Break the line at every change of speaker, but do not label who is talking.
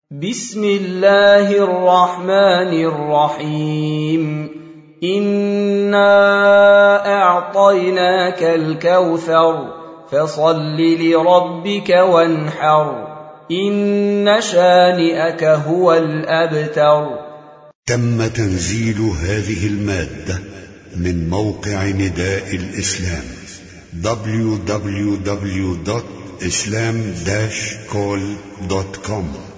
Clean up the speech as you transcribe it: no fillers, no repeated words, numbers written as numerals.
بسم الله الرحمن الرحيم إنا أعطيناك الكوثر فصل لربك وانحر إن شانئك هو الأبتر. تم تنزيل هذه المادة من موقع نداء الإسلام www.islam-call.com